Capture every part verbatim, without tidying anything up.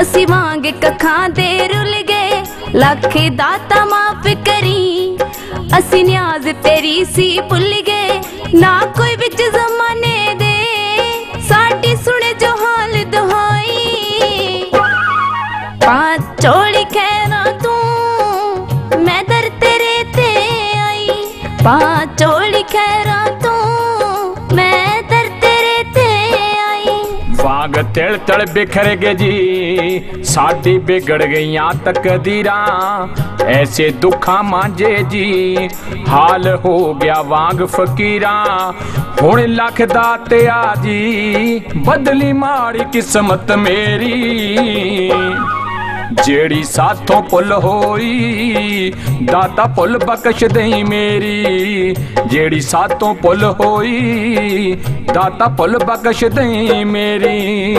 असी वांग कखां दे रुल गए, लख दाता माफ करी। असी न्याज तेरी सी भुल गए, ना कोई विच जमाने दे साडी सुने जो हाल दुहाई। पांच चोली खैरा तू मैं दर तेरे ते आई, पांच चोली खैरा तू मैं दर तेरे ते आई। वांग तिल तिल बिखर गए जी साडी बिगड़ गईयां तकदीरां, ऐसे दुखा मांझे जी हाल हो गया वांग फकीरां। हुण लख दाते आ जी बदली माड़ी किस्मत मेरी, जेड़ी साथों पुल होई दाता पुल बख्श दई मेरी, जेड़ी साथों पुल होई दाता पुल बख्श दई मेरी।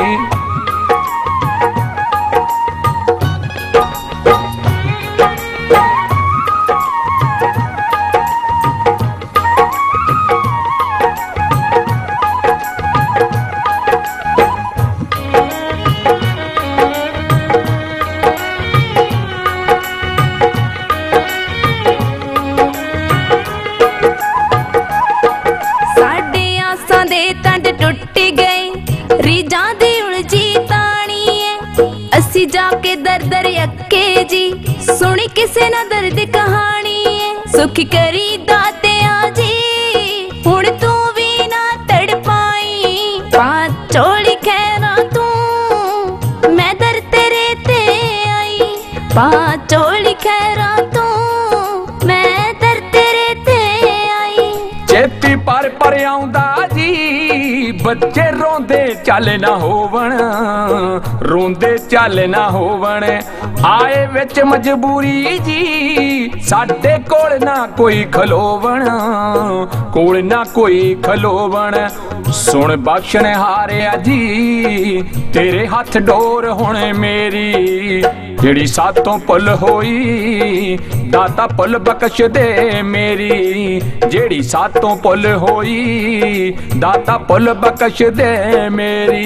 रीजां दी उलझी तानी है, असी जाके दर दर अक्के जी सुनी किसे ना दर्द कहानी है। सुख करी दाते आजी हुण तू भी ना तड़ पाई, पांच चोली खैरा तू मैं दर तेरे ते आई, पांच चोली खैरा तू मैं दर तेरे ते आई। चेती पर पर आउंदा जी बच्चे रोंदे चल ना होवन, रोंदे चल ना होवन, आए विच मजबूरी जी साडे कोल ना कोई खलोवन, कोल ना कोई खलोवन। सुन बख्शण हारिया जी तेरे हथ डोर हुण मेरी, जेड़ी सातों पुल होई दाता पुल बख्श दे मेरी, जेड़ी सातों पुल होई दाता पुल बख्श दे मेरी।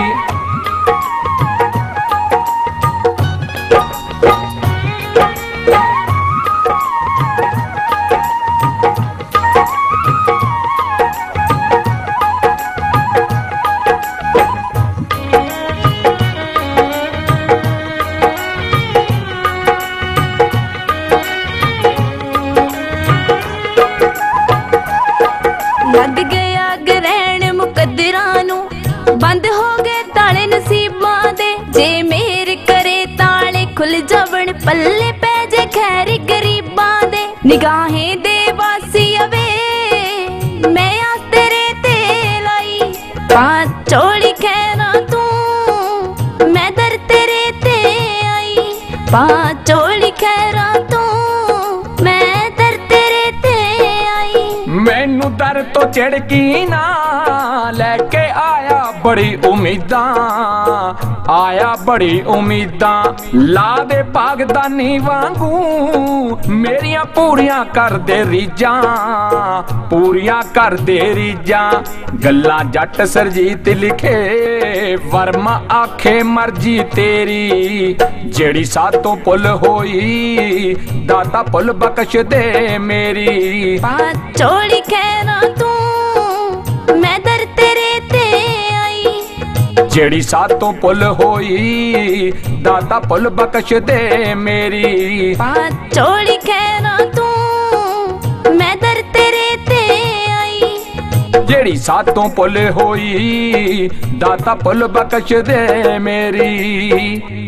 लग गया ग्रहण मुकद्दरां नू, बंद हो गए ताले नसीबां दे, जे मेर करे ताले खुल जावन पल्ले पै जे खैर गरीबां दे। निगाहें दे वासी अवे मैं आ तेरे ते लाई, पांच चोली खैरा तू मैं दर तेरे ते आई, पांच चोली खैरा तू मैं दर तेरे ते आई। मैनू दर तो चिड़की ना लैके आया बड़ी उम्मीदां, आया बड़ी उम्मीदां, ला दे पागदानी वांगू मेरियां पूरियां कर दे रीजां, पूरियां कर दे रीजां। गल्लां जट सरजीत लिखे वर्मा आखे मर्जी तेरी, जेड़ी सातों पुल होई दाता पुल बख्श दे मेरी। पांच चोली खैरा तू मैं दर तेरे ते आई, जेड़ी सातों पुल होई दाता पुल बख्श दे मेरी। पांच चोली खैरा तू मैं दर तेरे ते आई, जेड़ी सातों पुल होई दाता पुल बख्श दे मेरी।